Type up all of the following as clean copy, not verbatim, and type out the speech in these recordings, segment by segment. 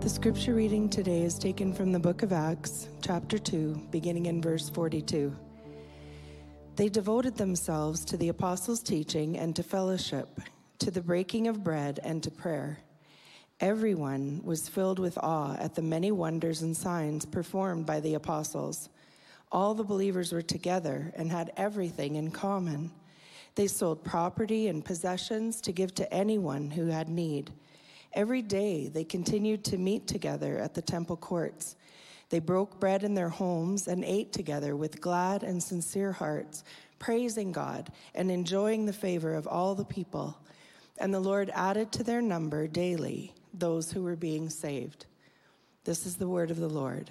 The scripture reading today is taken from the book of Acts, chapter 2, beginning in verse 42. They devoted themselves to the apostles' teaching and to fellowship, to the breaking of bread and to prayer. Everyone was filled with awe at the many wonders and signs performed by the apostles. All the believers were together and had everything in common. They sold property and possessions to give to anyone who had need. Every day they continued to meet together at the temple courts. They broke bread in their homes and ate together with glad and sincere hearts, praising God and enjoying the favor of all the people. And the Lord added to their number daily those who were being saved. This is the word of the Lord.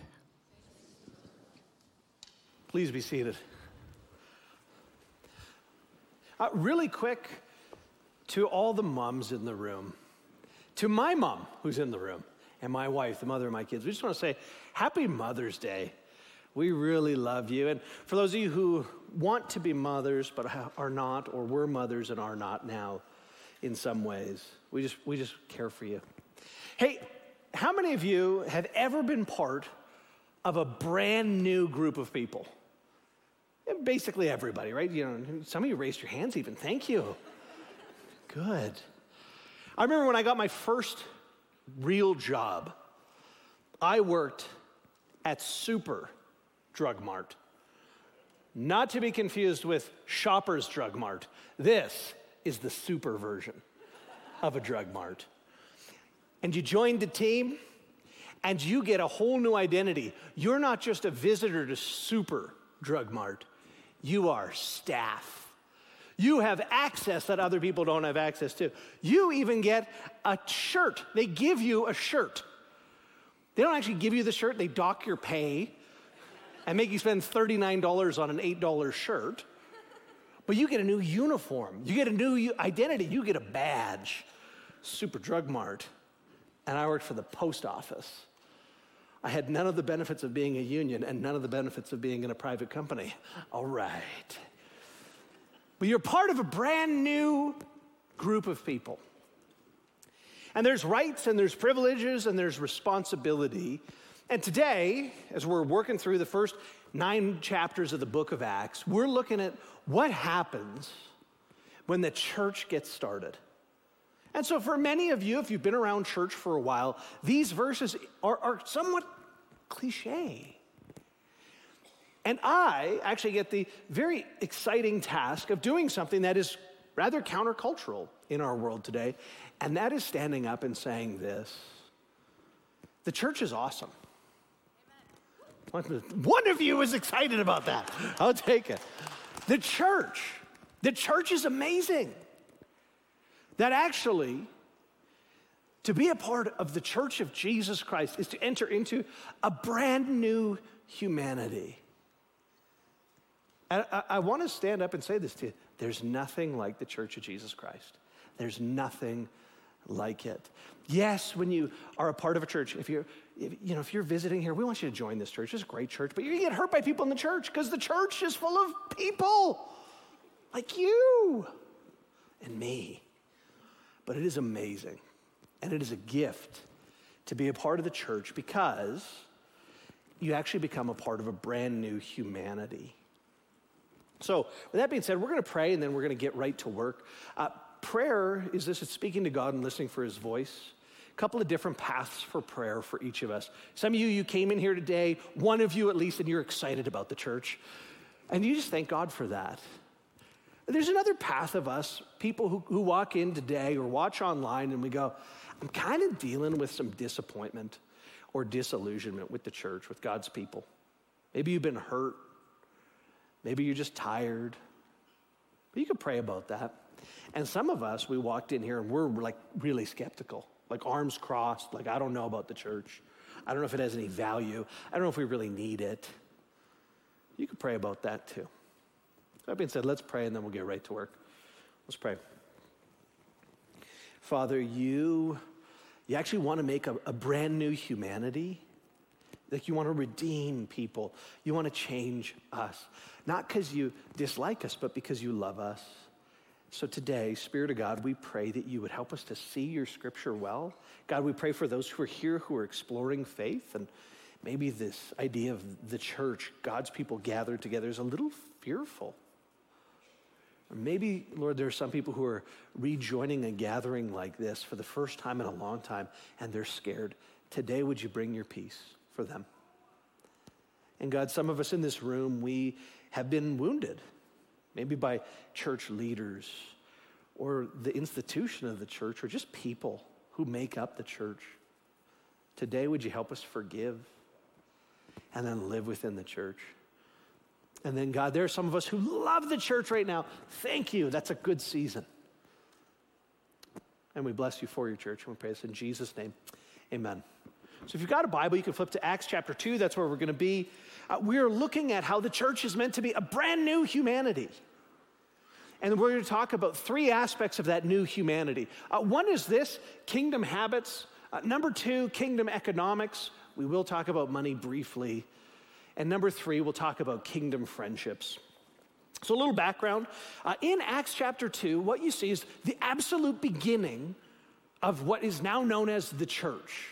Please be seated. Really quick, to all the moms in the room, to my mom who's in the room, and my wife, the mother of my kids, we just want to say, Happy Mother's Day. We really love you. And for those of you who want to be mothers but are not, or were mothers and are not now in some ways, we just care for you. Hey, how many of you have ever been part of a brand new group of people? Basically everybody, right? You know, some of you raised your hands even. Thank you. Good. I remember when I got my first real job, I worked at Super Drug Mart. Not to be confused with Shoppers Drug Mart. This is the super version of a drug mart. And you joined the team, and you get a whole new identity. You're not just a visitor to Super Drug Mart. You are staff. You have access that other people don't have access to. You even get a shirt. They give you a shirt. They don't actually give you the shirt. They dock your pay and make you spend $39 on an $8 shirt. But you get a new uniform. You get a new identity. You get a badge. Super Drug Mart. And I worked for the post office. I had none of the benefits of being a union and none of the benefits of being in a private company. All right. But you're part of a brand new group of people. And there's rights and there's privileges and there's responsibility. And today, as we're working through the first 9 chapters of the book of Acts, we're looking at what happens when the church gets started. And so for many of you, if you've been around church for a while, these verses are somewhat cliche. And I actually get the very exciting task of doing something that is rather countercultural in our world today, and that is standing up and saying this: the church is awesome. Amen. One of you is excited about that. I'll take it. The church is amazing. That actually, to be a part of the church of Jesus Christ is to enter into a brand new humanity. And I want to stand up and say this to you. There's nothing like the Church of Jesus Christ. There's nothing like it. Yes, when you are a part of a church, if you're visiting here, we want you to join this church. It's a great church, but you're going to get hurt by people in the church because the church is full of people like you and me. But it is amazing, and it is a gift to be a part of the church because you actually become a part of a brand new humanity. So with that being said, we're going to pray and then we're going to get right to work. Prayer is this: it's speaking to God and listening for his voice. A couple of different paths for prayer for each of us. Some of you came in here today, one of you at least, and you're excited about the church. And you just thank God for that. There's another path of us, people who walk in today or watch online and we go, I'm kind of dealing with some disappointment or disillusionment with the church, with God's people. Maybe you've been hurt. Maybe you're just tired. But you could pray about that. And some of us, we walked in here and we're like really skeptical, like arms crossed, like I don't know about the church. I don't know if it has any value. I don't know if we really need it. You could pray about that too. That being said, let's pray and then we'll get right to work. Let's pray. Father, you actually want to make a brand new humanity. Like you want to redeem people. You want to change us. Not because you dislike us, but because you love us. So today, Spirit of God, we pray that you would help us to see your scripture well. God, we pray for those who are here who are exploring faith, and maybe this idea of the church, God's people gathered together, is a little fearful. Or maybe, Lord, there are some people who are rejoining a gathering like this for the first time in a long time, and they're scared. Today, would you bring your peace for them? And God, some of us in this room, we have been wounded, maybe by church leaders or the institution of the church or just people who make up the church. Today, would you help us forgive and then live within the church? And then, God, there are some of us who love the church right now. Thank you. That's a good season. And we bless you for your church, and we pray this in Jesus' name. Amen. So if you've got a Bible, you can flip to Acts chapter 2. That's where we're going to be. We're looking at how the church is meant to be a brand new humanity. And we're going to talk about three aspects of that new humanity. One is this, kingdom habits. Number two, kingdom economics. We will talk about money briefly. And number three, we'll talk about kingdom friendships. So a little background. In Acts chapter 2, what you see is the absolute beginning of what is now known as the church.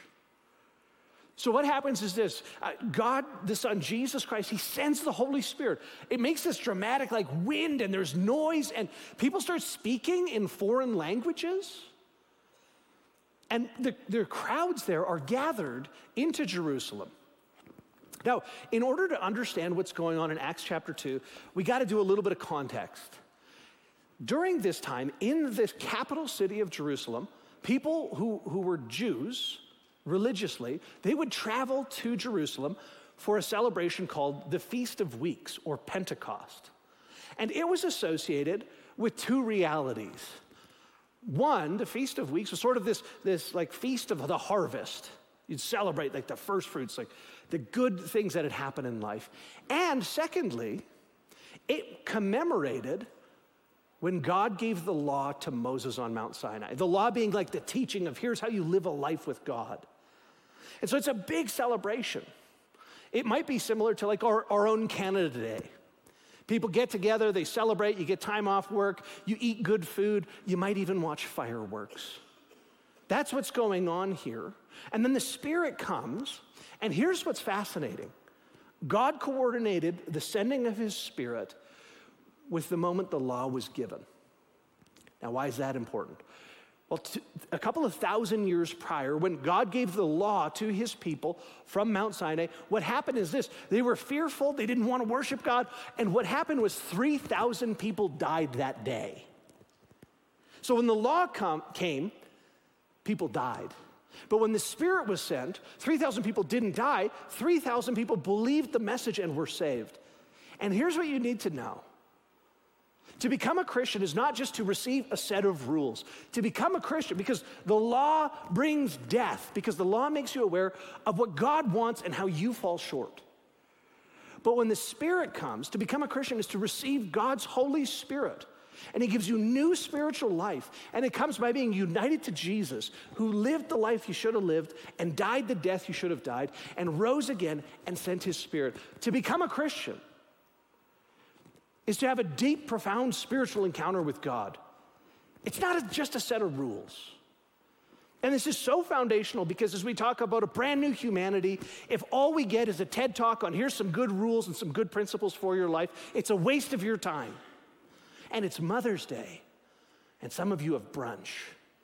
So what happens is this, God, the Son, Jesus Christ, he sends the Holy Spirit. It makes this dramatic like wind and there's noise and people start speaking in foreign languages. And the crowds there are gathered into Jerusalem. Now, in order to understand what's going on in Acts chapter 2, we got to do a little bit of context. During this time, in the capital city of Jerusalem, people who were Jews, religiously, they would travel to Jerusalem for a celebration called the Feast of Weeks, or Pentecost. And it was associated with two realities. One, the Feast of Weeks was sort of this like feast of the harvest. You'd celebrate like the first fruits, like the good things that had happened in life. And secondly, it commemorated when God gave the law to Moses on Mount Sinai. The law being like the teaching of here's how you live a life with God. And so it's a big celebration. It might be similar to like our own Canada Day. People get together, they celebrate, you get time off work, you eat good food, you might even watch fireworks. That's what's going on here. And then the Spirit comes, and here's what's fascinating. God coordinated the sending of his Spirit with the moment the law was given. Now, why is that important? Well, a couple of thousand years prior, when God gave the law to his people from Mount Sinai, what happened is this. They were fearful, they didn't want to worship God, and what happened was 3,000 people died that day. So when the law came, people died. But when the Spirit was sent, 3,000 people didn't die, 3,000 people believed the message and were saved. And here's what you need to know. To become a Christian is not just to receive a set of rules. To become a Christian, because the law brings death, because the law makes you aware of what God wants and how you fall short. But when the Spirit comes, to become a Christian is to receive God's Holy Spirit. And he gives you new spiritual life. And it comes by being united to Jesus, who lived the life you should have lived and died the death you should have died and rose again and sent his Spirit. To become a Christian is to have a deep, profound spiritual encounter with God. It's not just a set of rules. And this is so foundational because as we talk about a brand new humanity, if all we get is a TED Talk on here's some good rules and some good principles for your life, it's a waste of your time. And it's Mother's Day, and some of you have brunch.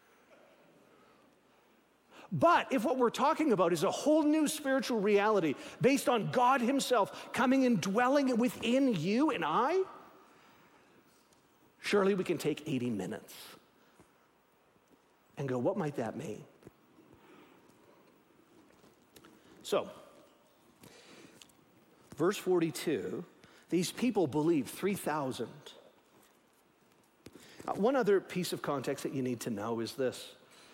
But if what we're talking about is a whole new spiritual reality based on God himself coming and dwelling within you and I, surely we can take 80 minutes and go, what might that mean? So, verse 42, these people believed 3,000. One other piece of context that you need to know is this.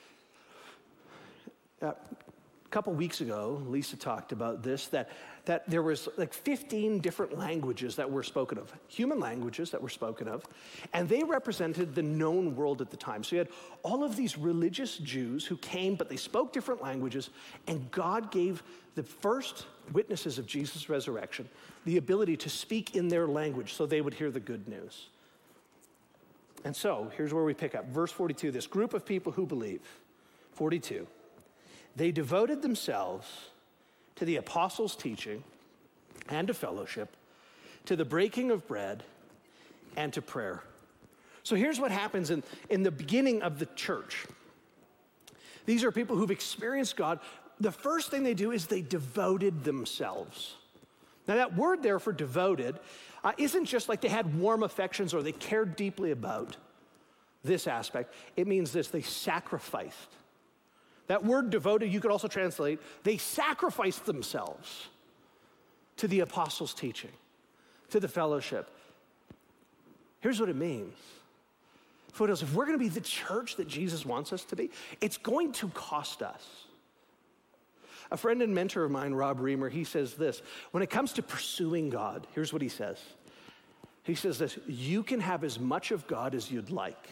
A couple weeks ago, Lisa talked about this, that there was like 15 different languages that were spoken of, human languages that were spoken of, and they represented the known world at the time. So you had all of these religious Jews who came, but they spoke different languages, and God gave the first witnesses of Jesus' resurrection the ability to speak in their language so they would hear the good news. And so, here's where we pick up. Verse 42, this group of people who believe, 42, they devoted themselves to the apostles' teaching and to fellowship, to the breaking of bread, and to prayer. So here's what happens in the beginning of the church. These are people who've experienced God. The first thing they do is they devoted themselves. Now that word there for devoted isn't just like they had warm affections or they cared deeply about this aspect. It means this, they sacrificed. That word devoted, you could also translate, they sacrificed themselves to the apostles' teaching, to the fellowship. Here's what it means. Photos, if we're going to be the church that Jesus wants us to be, it's going to cost us. A friend and mentor of mine, Rob Reamer, he says this, when it comes to pursuing God, here's what he says. He says this, you can have as much of God as you'd like.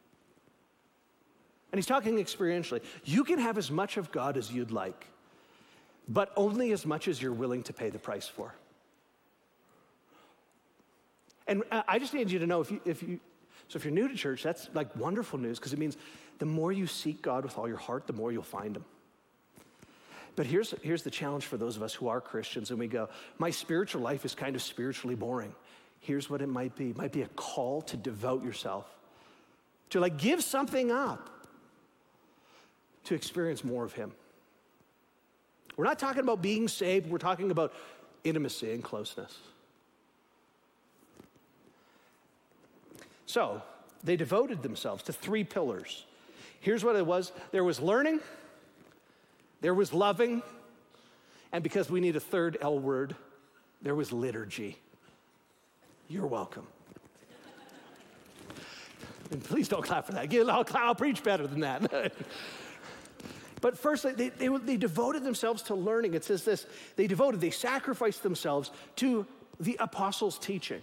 And he's talking experientially. You can have as much of God as you'd like, but only as much as you're willing to pay the price for. And I just need you to know, if you're new to church, that's like wonderful news, because it means the more you seek God with all your heart, the more you'll find him. But here's the challenge for those of us who are Christians and we go, my spiritual life is kind of spiritually boring. Here's what it might be. It might be a call to devote yourself, to like give something up, to experience more of him. We're not talking about being saved. We're talking about intimacy and closeness. So they devoted themselves to 3 pillars. Here's what it was. There was learning, there was loving, and because we need a third L word, there was liturgy. You're welcome. And please don't clap for that. I'll preach better than that. But first, they devoted themselves to learning. It says this, they sacrificed themselves to the apostles' teaching.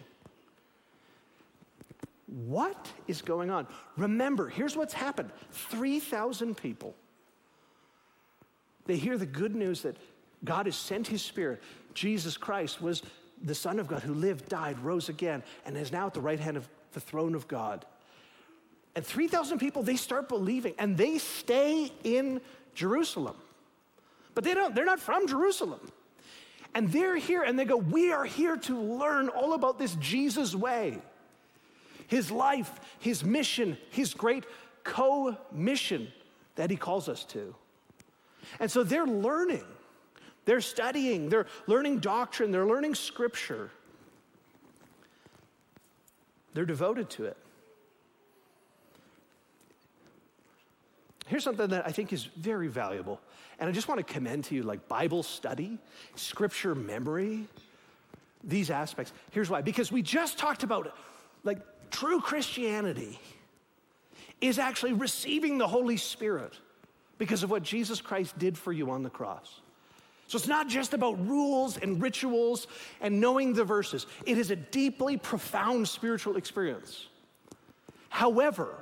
What is going on? Remember, here's what's happened. 3,000 people. They hear the good news that God has sent his Spirit. Jesus Christ was the Son of God who lived, died, rose again, and is now at the right hand of the throne of God. And 3,000 people, they start believing, and they stay in Jerusalem. But they're not from Jerusalem. And they're here, and they go, we are here to learn all about this Jesus way. His life, his mission, his great co-mission that he calls us to. And so they're learning, they're studying, they're learning doctrine, they're learning scripture. They're devoted to it. Here's something that I think is very valuable. And I just want to commend to you like Bible study, scripture memory, these aspects. Here's why. Because we just talked about like true Christianity is actually receiving the Holy Spirit because of what Jesus Christ did for you on the cross. So it's not just about rules and rituals and knowing the verses. It is a deeply profound spiritual experience. However,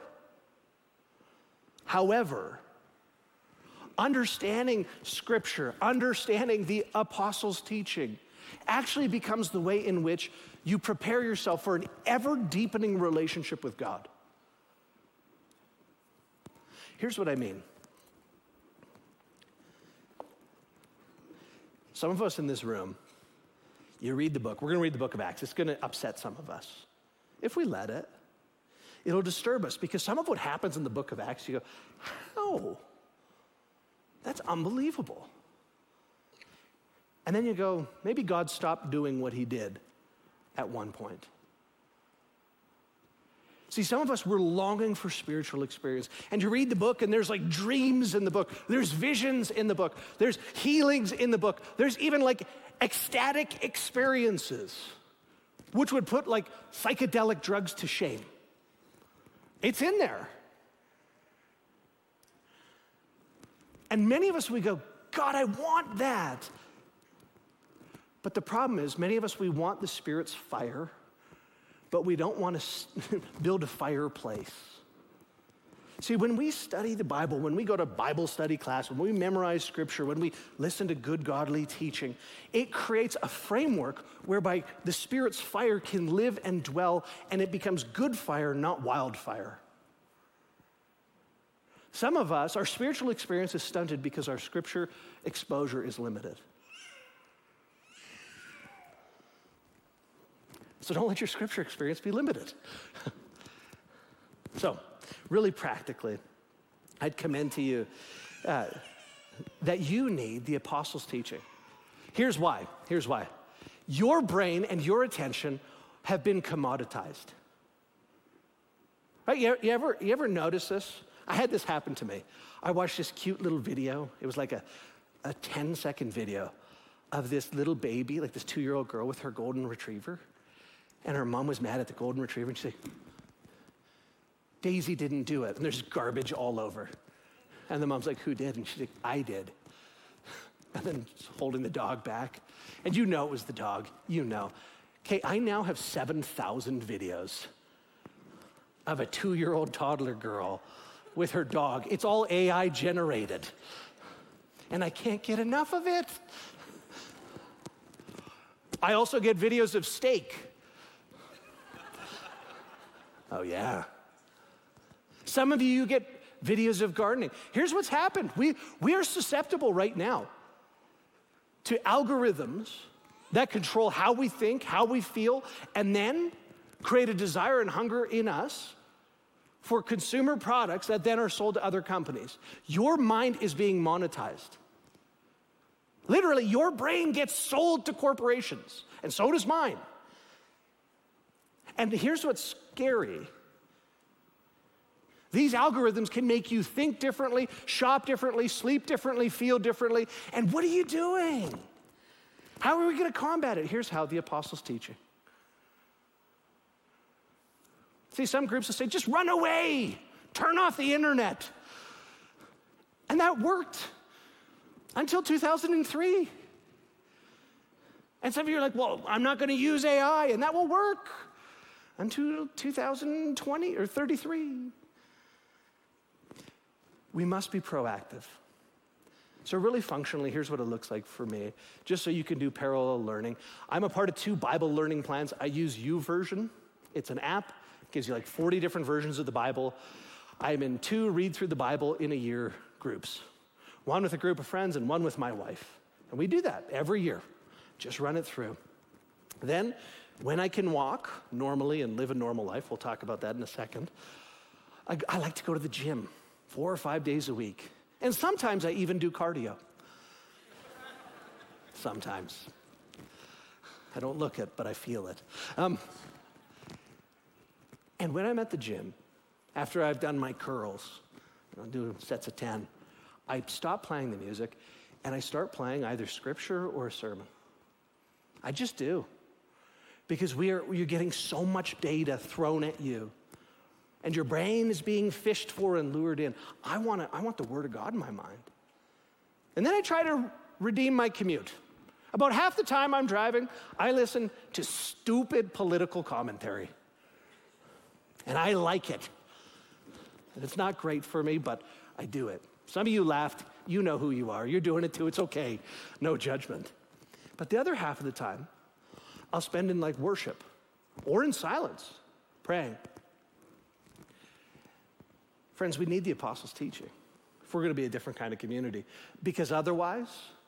understanding scripture, understanding the apostles' teaching actually becomes the way in which you prepare yourself for an ever-deepening relationship with God. Here's what I mean. Some of us in this room, you read the book. We're going to read the book of Acts. It's going to upset some of us. If we let it, it'll disturb us because some of what happens in the book of Acts, you go, how? That's unbelievable. And then you go, maybe God stopped doing what he did at one point. See, some of us, we're longing for spiritual experience. And you read the book and there's like dreams in the book. There's visions in the book. There's healings in the book. There's even like ecstatic experiences, which would put like psychedelic drugs to shame. It's in there. And many of us, we go, God, I want that. But the problem is, many of us, we want the Spirit's fire, but we don't want to build a fireplace. See, when we study the Bible, when we go to Bible study class, when we memorize scripture, when we listen to good godly teaching, it creates a framework whereby the Spirit's fire can live and dwell, and it becomes good fire, not wildfire. Some of us, our spiritual experience is stunted because our scripture exposure is limited. So don't let your scripture experience be limited. So, really practically, I'd commend to you that you need the apostles' teaching. Here's why. Your brain and your attention have been commoditized. Right? You ever notice this? I had this happen to me. I watched this cute little video. It was like a 10-second video of this little baby, like this 2-year-old girl with her golden retriever. And her mom was mad at the golden retriever, and she said, Daisy didn't do it. And there's garbage all over. And the mom's like, who did? And she's like, I did. And then holding the dog back. And you know it was the dog. You know. Okay, I now have 7,000 videos of a 2-year-old toddler girl with her dog. It's all AI generated. And I can't get enough of it. I also get videos of steak. Oh, yeah. Some of you get videos of gardening. Here's what's happened. We are susceptible right now to algorithms that control how we think, how we feel, and then create a desire and hunger in us for consumer products that then are sold to other companies. Your mind is being monetized. Literally, your brain gets sold to corporations, and so does mine. And here's what's scary. These algorithms can make you think differently, shop differently, sleep differently, feel differently. And what are you doing? How are we going to combat it? Here's how the apostles' teaching. See, some groups will say, just run away, turn off the internet. And that worked until 2003. And some of you are like, well, I'm not going to use AI, and that will work until 2020 or 33. We must be proactive. So really functionally, here's what it looks like for me, just so you can do parallel learning. I'm a part of 2 Bible learning plans. I use YouVersion. It's an app. It gives you like 40 different versions of the Bible. I'm in 2 read through the Bible in a year groups. One with a group of friends and one with my wife. And we do that every year. Just run it through. Then, when I can walk normally and live a normal life, we'll talk about that in a second, I like to go to the gym 4 or 5 days a week. And sometimes I even do cardio. Sometimes. I don't look it, but I feel it. And when I'm at the gym, after I've done my curls, I'll do sets of 10, I stop playing the music and I start playing either scripture or a sermon. I just do. Because you're getting so much data thrown at you. And your brain is being fished for and lured in. I want the Word of God in my mind. And then I try to redeem my commute. About half the time I'm driving, I listen to stupid political commentary. And I like it. And it's not great for me, but I do it. Some of you laughed. You know who you are. You're doing it too. It's okay. No judgment. But the other half of the time, I'll spend in like worship or in silence, praying. Friends, we need the apostles' teaching if we're going to be a different kind of community, because otherwise,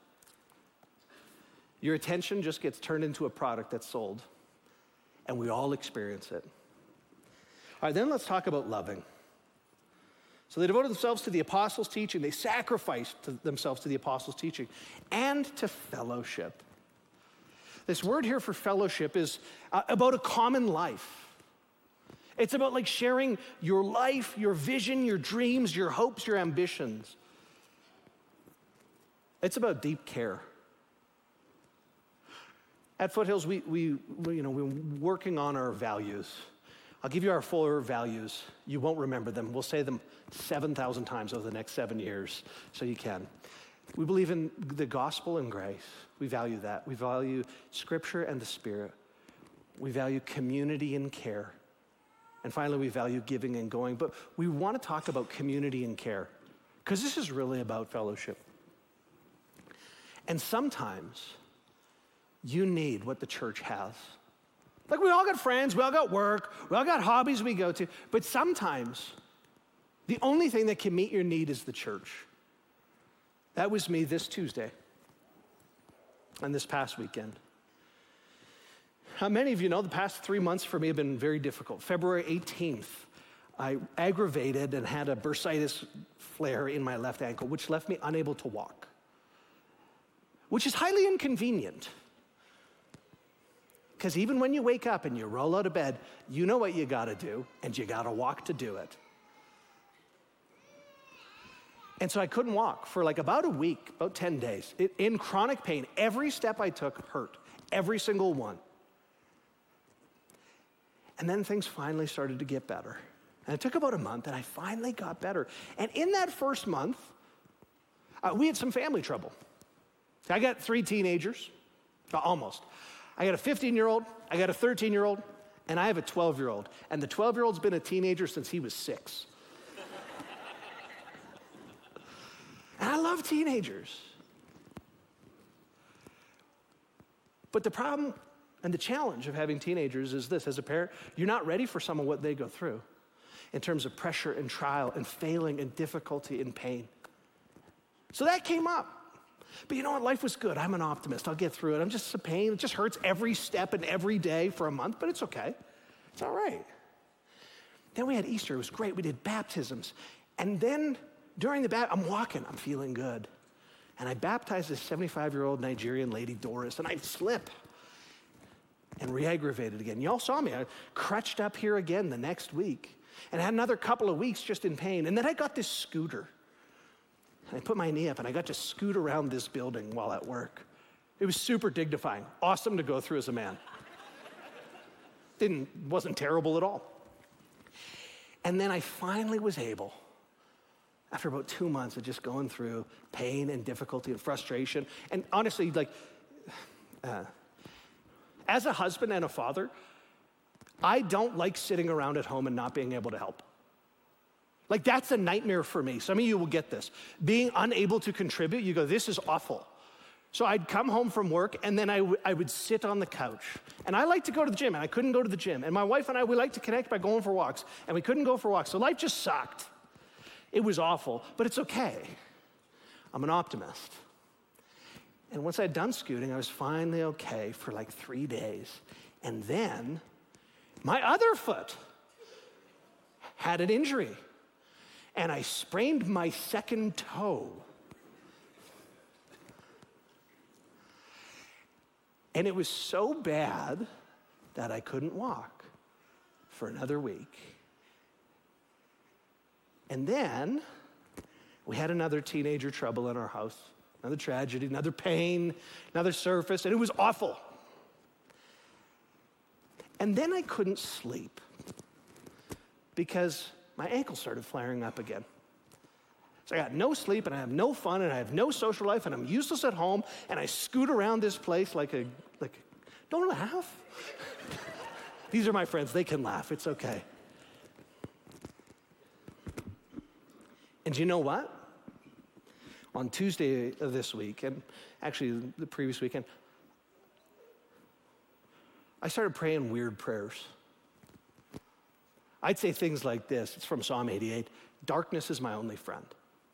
your attention just gets turned into a product that's sold, and we all experience it. All right, then let's talk about loving. So they devoted themselves to the apostles' teaching. They sacrificed themselves to the apostles' teaching and to fellowship. This word here for fellowship is about a common life. It's about like sharing your life, your vision, your dreams, your hopes, your ambitions. It's about deep care. At Foothills, we're working on our values. I'll give you our 4 values. You won't remember them. We'll say them 7,000 times over the next 7 years, so you can. We believe in the gospel and grace. We value that. We value Scripture and the Spirit. We value community and care. And finally, we value giving and going. But we want to talk about community and care, because this is really about fellowship. And sometimes you need what the church has. Like, we all got friends, we all got work, we all got hobbies we go to, but sometimes the only thing that can meet your need is the church. That was me this Tuesday and this past weekend. Many of you know the past 3 months for me have been very difficult. February 18th, I aggravated and had a bursitis flare in my left ankle, which left me unable to walk, which is highly inconvenient. Because even when you wake up and you roll out of bed, you know what you gotta do, and you gotta walk to do it. And so I couldn't walk for like about a week, about 10 days, in chronic pain. Every step I took hurt, every single one. And then things finally started to get better. And it took about a month, and I finally got better. And in that first month, we had some family trouble. I got 3 teenagers, almost. I got a 15-year-old, I got a 13-year-old, and I have a 12-year-old. And the 12-year-old's been a teenager since he was 6. And I love teenagers. But the problem and the challenge of having teenagers is this: as a parent, you're not ready for some of what they go through in terms of pressure and trial and failing and difficulty and pain. So that came up. But you know what? Life was good. I'm an optimist. I'll get through it. I'm just a pain. It just hurts every step and every day for a month, but it's okay. It's all right. Then we had Easter. It was great. We did baptisms. And then during the baptism, I'm walking. I'm feeling good. And I baptized this 75-year-old Nigerian lady, Doris, and I slip and re-aggravated again. Y'all saw me. I crutched up here again the next week and had another couple of weeks just in pain. And then I got this scooter. And I put my knee up and I got to scoot around this building while at work. It was super dignifying. Awesome to go through as a man. Wasn't terrible at all. And then I finally was able, after about 2 months of just going through pain and difficulty and frustration, and honestly, as a husband and a father, I don't like sitting around at home and not being able to help. Like, that's a nightmare for me. Some of you will get this. Being unable to contribute, you go, this is awful. So I'd come home from work, and then I would sit on the couch. And I like to go to the gym, and I couldn't go to the gym. And my wife and I, we like to connect by going for walks, and we couldn't go for walks. So life just sucked. It was awful, but it's okay. I'm an optimist. And once I'd done scooting, I was finally okay for like 3 days. And then my other foot had an injury, and I sprained my second toe. And it was so bad that I couldn't walk for another week. And then we had another teenager trouble in our house, another tragedy, another pain, another surface, and it was awful. And then I couldn't sleep because my ankle started flaring up again. So I got no sleep, and I have no fun, and I have no social life, and I'm useless at home, and I scoot around this place like don't laugh. These are my friends. They can laugh. It's okay. And you know what? On Tuesday of this week, and actually the previous weekend, I started praying weird prayers. I'd say things like this. It's from Psalm 88. Darkness is my only friend.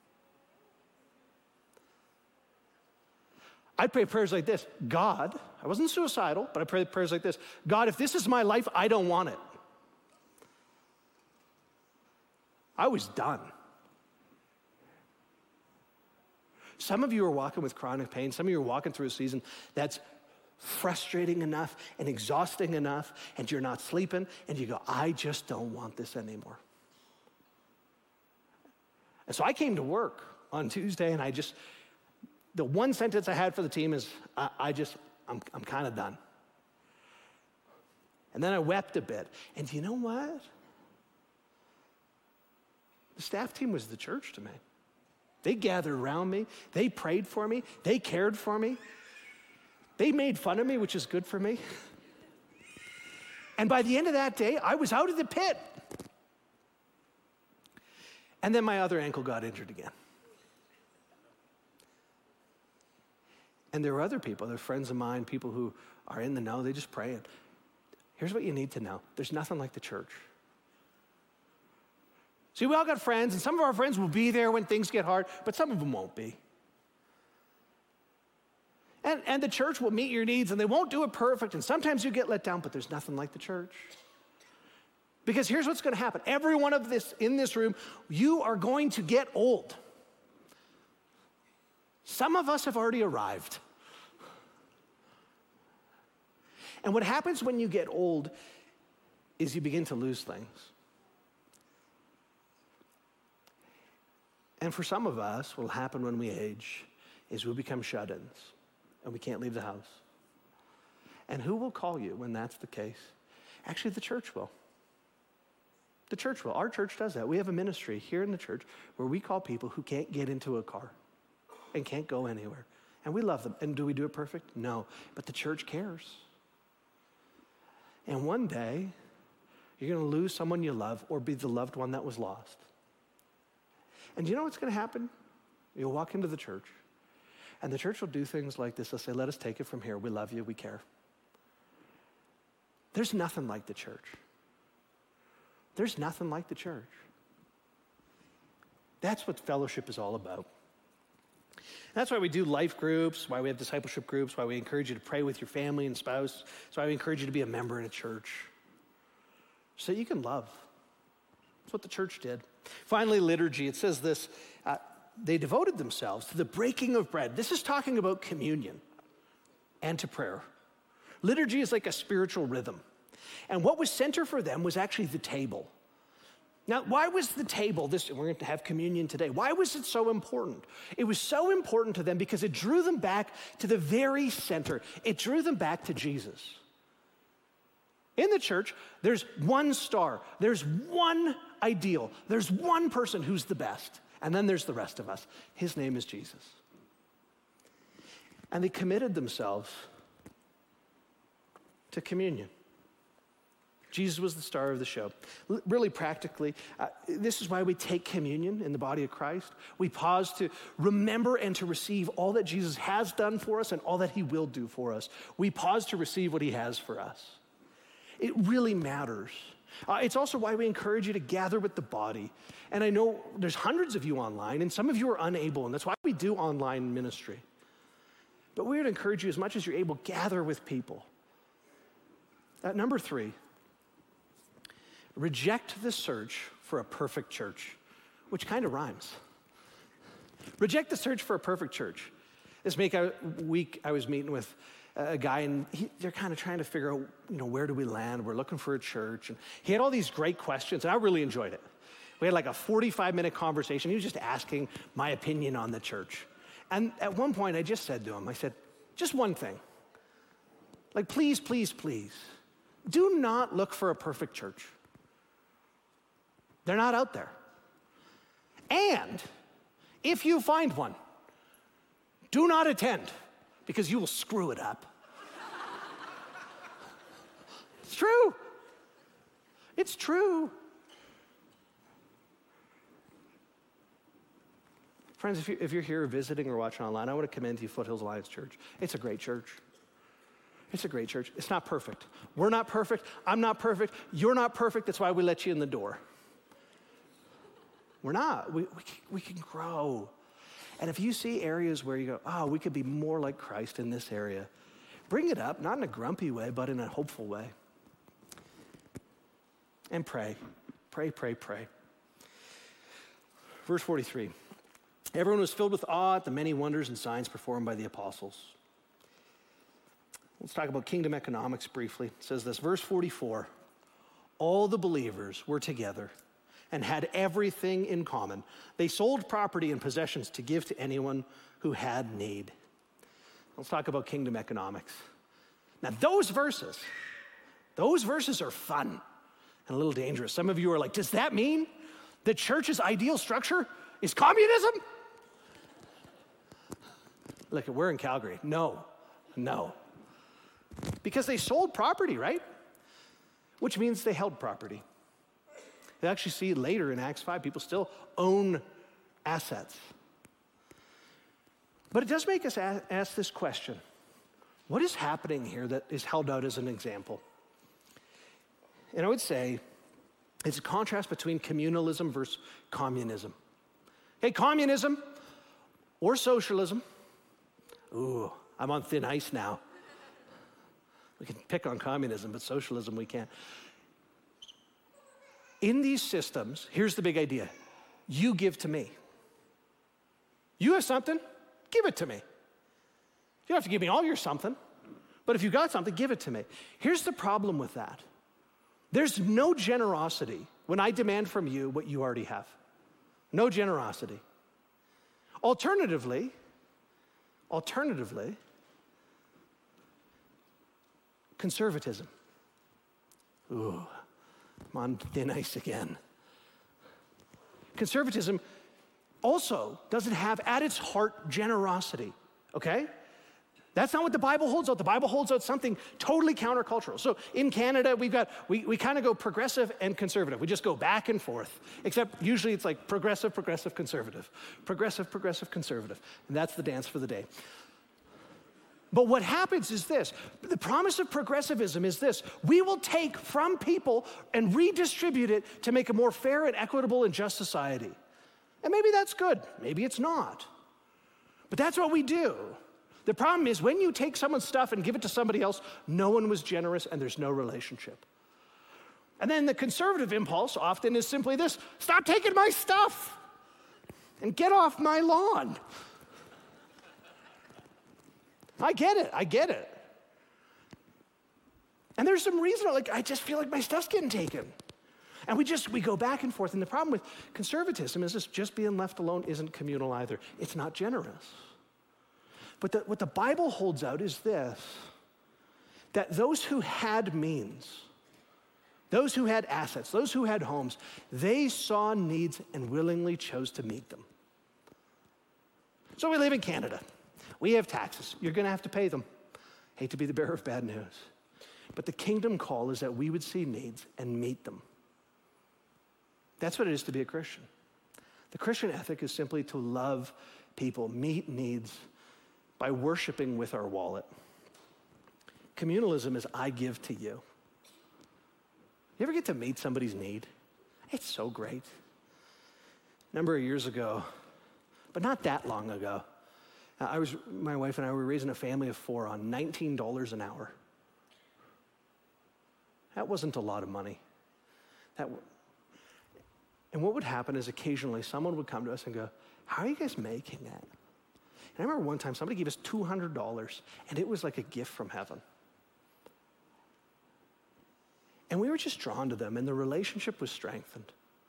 I'd pray prayers like this. God, I wasn't suicidal, but I prayed prayers like this. God, if this is my life, I don't want it. I was done. Some of you are walking with chronic pain. Some of you are walking through a season that's frustrating enough and exhausting enough, and you're not sleeping, and you go, I just don't want this anymore. And so I came to work on Tuesday, and the one sentence I had for the team is, I'm kind of done. And then I wept a bit. And you know what? The staff team was the church to me. They gathered around me. They prayed for me. They cared for me. They made fun of me, which is good for me. And by the end of that day, I was out of the pit. And then my other ankle got injured again. And there are other people, they're friends of mine, people who are in the know, they just pray. And here's what you need to know. There's nothing like the church. See, we all got friends, and some of our friends will be there when things get hard, but some of them won't be. And the church will meet your needs, and they won't do it perfect, and sometimes you get let down, but there's nothing like the church. Because here's what's going to happen. Every one of this in this room, you are going to get old. Some of us have already arrived. And what happens when you get old is you begin to lose things. And for some of us, what will happen when we age is we become shut-ins and we can't leave the house. And who will call you when that's the case? Actually, the church will. The church will. Our church does that. We have a ministry here in the church where we call people who can't get into a car and can't go anywhere. And we love them. And do we do it perfect? No. But the church cares. And one day, you're going to lose someone you love or be the loved one that was lost. And do you know what's going to happen? You'll walk into the church, and the church will do things like this. They'll say, let us take it from here. We love you. We care. There's nothing like the church. There's nothing like the church. That's what fellowship is all about. And that's why we do life groups, why we have discipleship groups, why we encourage you to pray with your family and spouse. That's why we encourage you to be a member in a church, so that you can love. That's what the church did. Finally, liturgy. It says this, they devoted themselves to the breaking of bread. This is talking about communion and to prayer. Liturgy is like a spiritual rhythm. And what was center for them was actually the table. Now, why was the table, we're going to have communion today, why was it so important? It was so important to them because it drew them back to the very center. It drew them back to Jesus. In the church, there's one star, there's one ideal, there's one person who's the best, and then there's the rest of us. His name is Jesus. And they committed themselves to communion. Jesus was the star of the show. Really practically, this is why we take communion in the body of Christ. We pause to remember and to receive all that Jesus has done for us and all that he will do for us. We pause to receive what he has for us. It really matters. It's also why we encourage you to gather with the body. And I know there's hundreds of you online, and some of you are unable, and that's why we do online ministry. But we would encourage you, as much as you're able, gather with people. Number 3, reject the search for a perfect church, which kind of rhymes. Reject the search for a perfect church. This week I was meeting with a guy, and they're kind of trying to figure out, where do we land? We're looking for a church. And he had all these great questions, and I really enjoyed it. We had like a 45-minute conversation. He was just asking my opinion on the church. And at one point, I just said to him, I said, just one thing. Like, please, please, please, do not look for a perfect church. They're not out there. And if you find one, do not attend, because you will screw it up. It's true. It's true. Friends, if you're here visiting or watching online, I want to commend to you Foothills Alliance Church. It's a great church. It's a great church. It's not perfect. We're not perfect. I'm not perfect. You're not perfect. That's why we let you in the door. We're not. We can grow. And if you see areas where you go, we could be more like Christ in this area, bring it up, not in a grumpy way, but in a hopeful way. And pray. Pray, pray, pray. Verse 43. Everyone was filled with awe at the many wonders and signs performed by the apostles. Let's talk about kingdom economics briefly. It says this, verse 44. All the believers were together and had everything in common. They sold property and possessions to give to anyone who had need. Let's talk about kingdom economics. Now, those verses are fun and a little dangerous. Some of you are like, does that mean the church's ideal structure is communism? Look, we're in Calgary. No. Because they sold property, right? Which means they held property. You actually see later in Acts 5, people still own assets. But it does make us ask this question. What is happening here that is held out as an example? And I would say it's a contrast between communalism versus communism. Hey, communism or socialism. Ooh, I'm on thin ice now. We can pick on communism, but socialism we can't. In these systems, here's the big idea. You give to me. You have something, give it to me. You don't have to give me all your something, but if you got something, give it to me. Here's the problem with that. There's no generosity when I demand from you what you already have. No generosity. Alternatively, conservatism. Ooh, I'm on thin ice again. Conservatism also doesn't have at its heart generosity, okay? That's not what the Bible holds out. The Bible holds out something totally countercultural. So in Canada, we kind of go progressive and conservative. We just go back and forth, except usually it's like progressive, progressive, conservative. Progressive, progressive, conservative. And that's the dance for the day. But what happens is this. The promise of progressivism is this. We will take from people and redistribute it to make a more fair and equitable and just society. And maybe that's good. Maybe it's not. But that's what we do. The problem is when you take someone's stuff and give it to somebody else, no one was generous and there's no relationship. And then the conservative impulse often is simply this: stop taking my stuff and get off my lawn. I get it. And there's some reason, like, I just feel like my stuff's getting taken. And we go back and forth. And the problem with conservatism is this: just being left alone isn't communal either. It's not generous. But what the Bible holds out is this, that those who had means, those who had assets, those who had homes, they saw needs and willingly chose to meet them. So we live in Canada. We have taxes. You're going to have to pay them. Hate to be the bearer of bad news. But the kingdom call is that we would see needs and meet them. That's what it is to be a Christian. The Christian ethic is simply to love people, meet needs by worshiping with our wallet. Communalism is I give to you. You ever get to meet somebody's need? It's so great. A number of years ago, but not that long ago, my wife and I were raising a family of 4 on $19 an hour. That wasn't a lot of money. And what would happen is occasionally someone would come to us and go, how are you guys making that? And I remember one time somebody gave us $200, and it was like a gift from heaven. And we were just drawn to them, and the relationship was strengthened.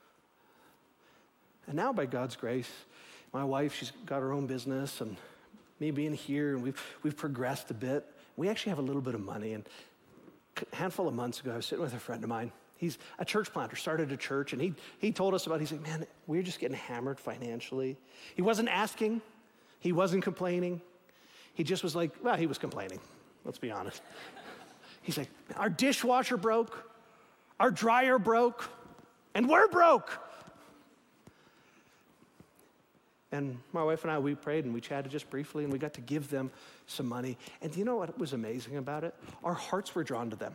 And now, by God's grace, my wife, she's got her own business, and me being here, and we've progressed a bit. We actually have a little bit of money. And a handful of months ago, I was sitting with a friend of mine. He's a church planter, started a church, and he told us about, he's like, man, we're just getting hammered financially. He wasn't asking. He wasn't complaining. He just was like, well, he was complaining. Let's be honest. He's like, our dishwasher broke, our dryer broke, and we're broke. And my wife and I, we prayed and we chatted just briefly, and we got to give them some money. And do you know what was amazing about it? Our hearts were drawn to them.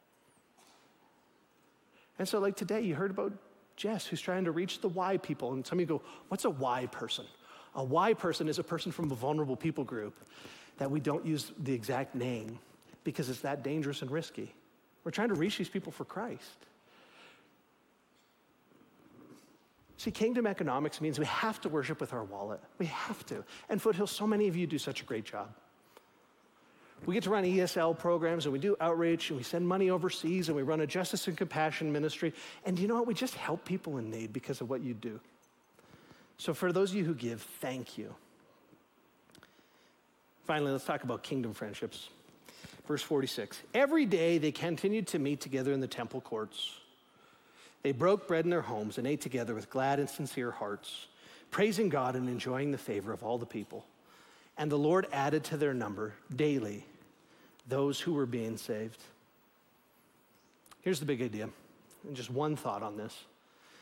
And so like today, you heard about Jess, who's trying to reach the Y people. And some of you go, what's a Y person? A Y person is a person from a vulnerable people group that we don't use the exact name because it's that dangerous and risky. We're trying to reach these people for Christ. See, kingdom economics means we have to worship with our wallet. We have to. And Foothill, so many of you do such a great job. We get to run ESL programs, and we do outreach, and we send money overseas, and we run a justice and compassion ministry. And you know what? We just help people in need because of what you do. So for those of you who give, thank you. Finally, let's talk about kingdom friendships. Verse 46. Every day they continued to meet together in the temple courts. They broke bread in their homes and ate together with glad and sincere hearts, praising God and enjoying the favor of all the people. And the Lord added to their number daily those who were being saved. Here's the big idea, and just one thought on this.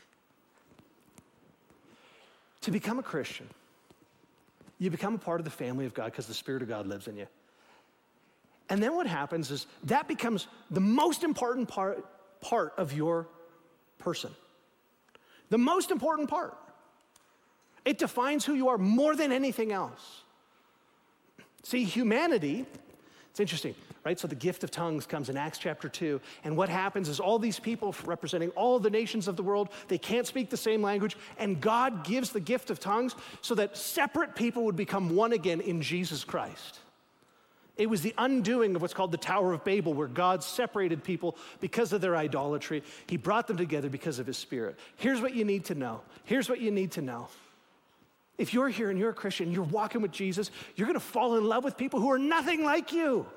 To become a Christian, you become a part of the family of God because the Spirit of God lives in you. And then what happens is that becomes the most important part of your person. The most important part. It defines who you are more than anything else. See, humanity, it's interesting, right? So the gift of tongues comes in Acts chapter 2, and what happens is all these people representing all the nations of the world, they can't speak the same language, and God gives the gift of tongues so that separate people would become one again in Jesus Christ. It was the undoing of what's called the Tower of Babel, where God separated people because of their idolatry. He brought them together because of his Spirit. Here's what you need to know. Here's what you need to know. If you're here and you're a Christian, you're walking with Jesus, you're going to fall in love with people who are nothing like you.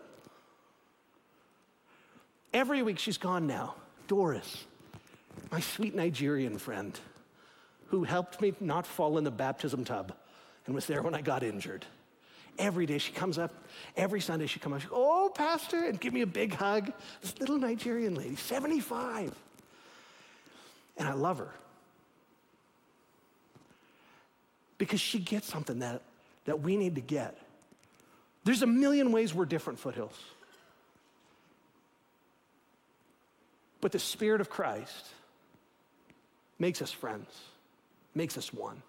Every week she's gone now. Doris, my sweet Nigerian friend, who helped me not fall in the baptism tub and was there when I got injured. Every day she comes up, every Sunday she comes up, she goes, oh, Pastor, and give me a big hug. This little Nigerian lady, 75. And I love her. Because she gets something that we need to get. There's a million ways we're different, Foothills. But the Spirit of Christ makes us friends, makes us one.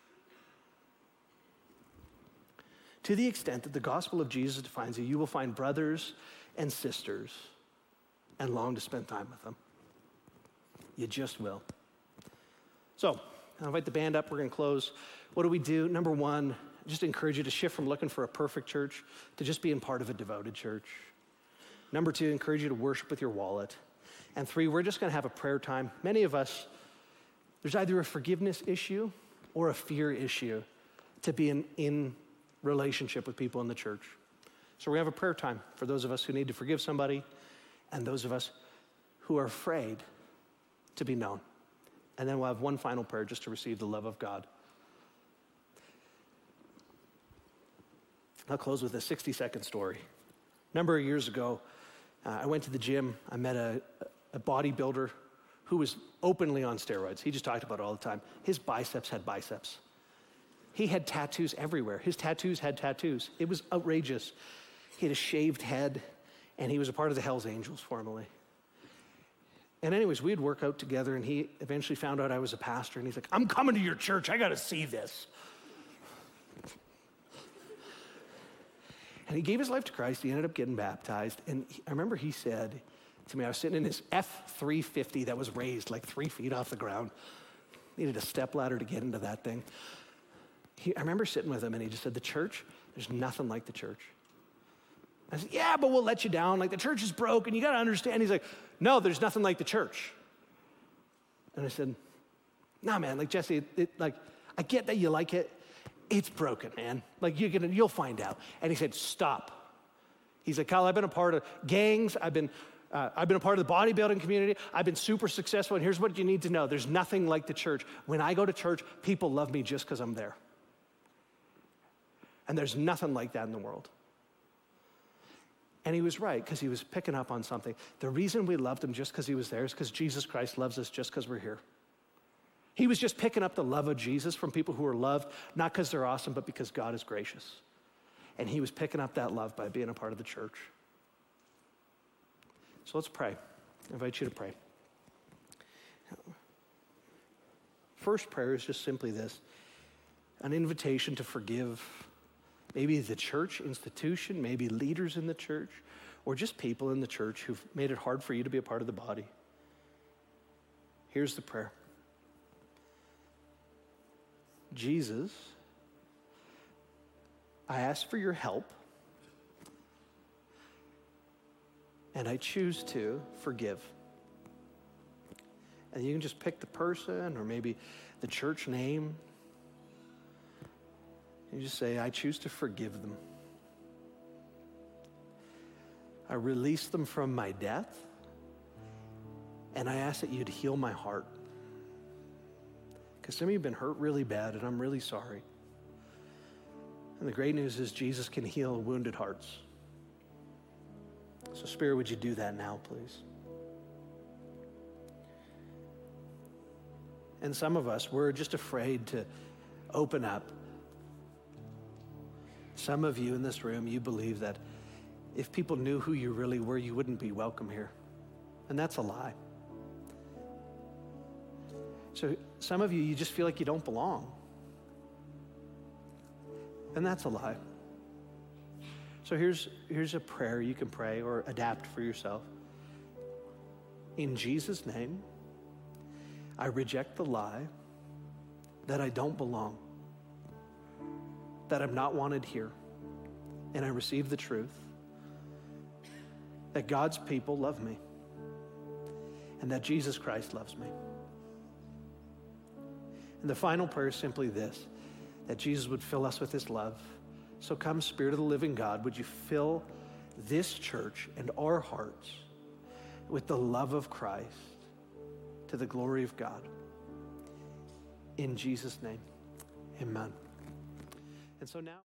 To the extent that the gospel of Jesus defines you, you will find brothers and sisters and long to spend time with them. You just will. So, I'll invite the band up. We're going to close. What do we do? Number one, just encourage you to shift from looking for a perfect church to just being part of a devoted church. Number two, encourage you to worship with your wallet. And three, we're just going to have a prayer time. Many of us, there's either a forgiveness issue or a fear issue to be in relationship with people in the church. So we have a prayer time for those of us who need to forgive somebody and those of us who are afraid to be known. And then we'll have one final prayer just to receive the love of God. I'll close with a 60-second story. A number of years ago, I went to the gym. I met a bodybuilder who was openly on steroids. He just talked about it all the time. His biceps had biceps. He had tattoos everywhere. His tattoos had tattoos. It was outrageous. He had a shaved head, and he was a part of the Hells Angels formerly. And anyways, we'd work out together, and he eventually found out I was a pastor, and he's like, I'm coming to your church. I got to see this. And he gave his life to Christ. He ended up getting baptized. And I remember he said to me, I was sitting in his F-350 that was raised like 3 feet off the ground. Needed a step ladder to get into that thing. I remember sitting with him, and he just said, the church, there's nothing like the church. I said, yeah, but we'll let you down. Like, the church is broken. You got to understand. He's like, no, there's nothing like the church. And I said, nah, man, like, Jesse, like, I get that you like it. It's broken, man. Like, you'll find out. And he said, stop. He's like, Kyle, I've been a part of gangs. I've been a part of the bodybuilding community. I've been super successful. And here's what you need to know. There's nothing like the church. When I go to church, people love me just because I'm there. And there's nothing like that in the world. And he was right, because he was picking up on something. The reason we loved him just because he was there is because Jesus Christ loves us just because we're here. He was just picking up the love of Jesus from people who are loved, not because they're awesome, but because God is gracious. And he was picking up that love by being a part of the church. So let's pray. I invite you to pray. First prayer is just simply this, an invitation to forgive maybe the church institution, maybe leaders in the church, or just people in the church who've made it hard for you to be a part of the body. Here's the prayer. Jesus, I ask for your help, and I choose to forgive. And you can just pick the person or maybe the church name. You just say, I choose to forgive them. I release them from my death, and I ask that you'd heal my heart. Because some of you have been hurt really bad, and I'm really sorry. And the great news is Jesus can heal wounded hearts. So Spirit, would you do that now, please? And some of us, we're just afraid to open up. Some of you in this room, you believe that if people knew who you really were, you wouldn't be welcome here. And that's a lie. So some of you, you just feel like you don't belong. And that's a lie. So here's a prayer you can pray or adapt for yourself. In Jesus' name, I reject the lie that I don't belong, that I'm not wanted here, and I receive the truth that God's people love me and that Jesus Christ loves me. And the final prayer is simply this, that Jesus would fill us with his love. So come, Spirit of the living God, would you fill this church and our hearts with the love of Christ to the glory of God. In Jesus' name, amen. And so now...